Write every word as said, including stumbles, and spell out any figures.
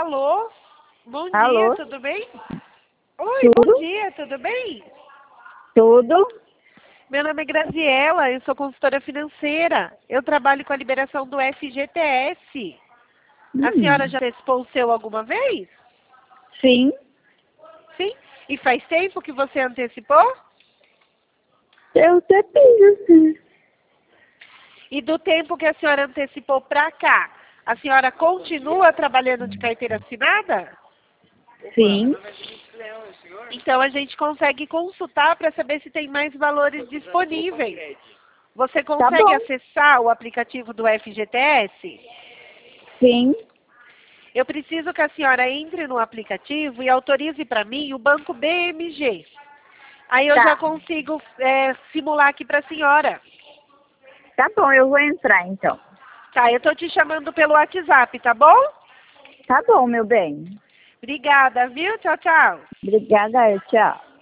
Alô? Bom Alô? dia, tudo bem? Oi, Tudo? bom dia, tudo bem? Tudo? Meu nome é Graziela, eu sou consultora financeira. Eu trabalho com a liberação do F G T S. A Hum, senhora já antecipou o seu alguma vez? sim, Sim? E faz tempo que você antecipou? eu até tenho, sim. E do tempo que a senhora antecipou para cá, a senhora continua trabalhando de carteira assinada? Sim, Então a gente consegue consultar para saber se tem mais valores disponíveis. Você tá consegue bom. acessar o aplicativo do F G T S? Sim, Eu preciso que a senhora entre no aplicativo e autorize para mim o banco B M G. Aí eu já tá. consigo é, simular aqui para a senhora. Tá bom, eu vou entrar então. Tá, eu estou te chamando pelo WhatsApp, tá bom? Tá bom, meu bem. Obrigada, viu? Tchau, tchau. Obrigada, tchau.